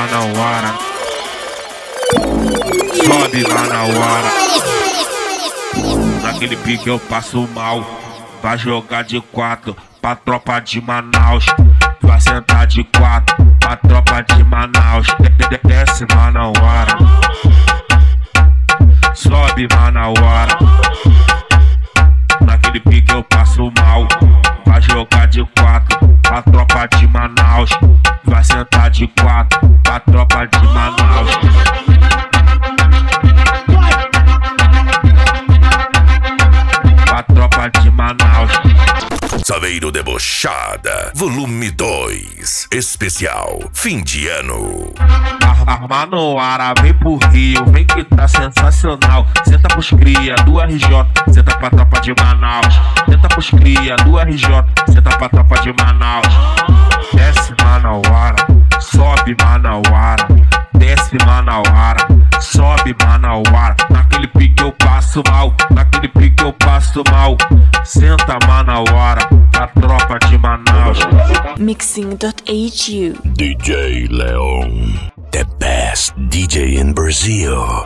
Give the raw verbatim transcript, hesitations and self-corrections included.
Manauara. Sobe Manauara. Naquele pique eu passo mal. Vai jogar de quatro pra tropa de Manaus. Vai sentar de quatro pra tropa de Manaus. Desce Manauara. Sobe Manauara. Naquele pique eu passo mal. Vai jogar de quatro pra tropa de Manaus. Vai sentar de quatro pra tropa de Manaus. Pra tropa de Manaus. Saveiro Debochada, volume dois, especial, fim de ano. A, a Manauara vem pro Rio, vem que tá sensacional. Senta pros cria do R J, senta pra tropa de Manaus. Senta pros cria do R J, senta pra tropa de Manaus. Desce Manauara, sobe Manauara. Desce Manauara, sobe Manauara. Naquele pique eu passo mal, naquele pique eu passo mal. Senta Manauara, a tropa de Manaus. Mixing dot H U D J Leon, the best D J in Brazil.